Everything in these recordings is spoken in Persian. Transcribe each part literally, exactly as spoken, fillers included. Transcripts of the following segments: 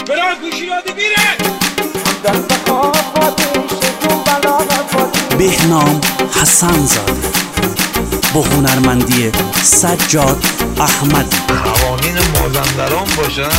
برای گوشی یادی میره. بهنام حسن زاده با هنرمندی سجاد احمد. قوانین مازندران باشن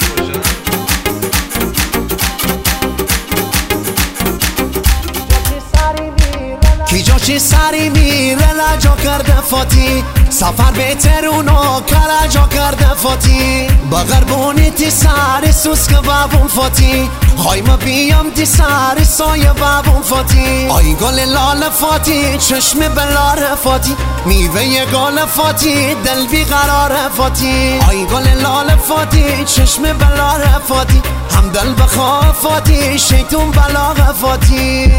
کی جاشی سری میره لجا کرده فاتی سفر به ترونو کلجا کرده فاتی بغربونی تی سری سوسک بابون فاتی های ما بیام تی سری سایه بابون فاتی آی گل لال فاتی چشم بلار فاتی میوه گل فاتی دل بیقرار فاتی آی گل لال فاتی چشم بلار فاتی هم دل بخوا فاتی شیطون بلاغ فاتی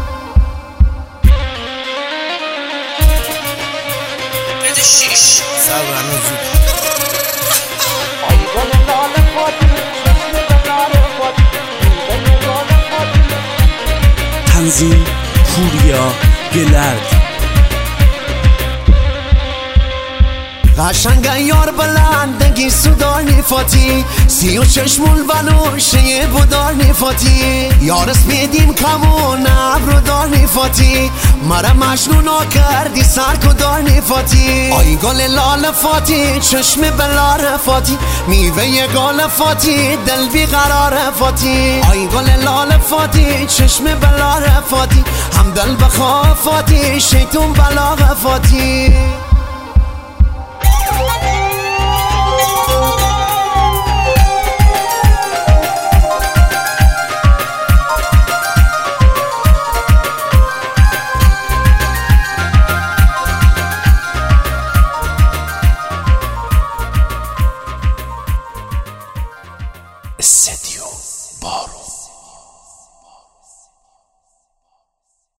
شیش تنظیم پوریا گلرد. قشنگ یار بلندگی سودانی فاتی سی و چشمون بنوشه بودانی فاتی یارس میدیم کمون ابرو دانی فاتی مرا مجنونا کردی سر کدانی فاتی آی گل لال فاتی چشم بلار فاتی میوه گل فاتی دل بیقرار فاتی آی گل لال فاتی چشم بلار فاتی هم دل بخوا فاتی شیطون بلاغ فاتی استدیو بارو.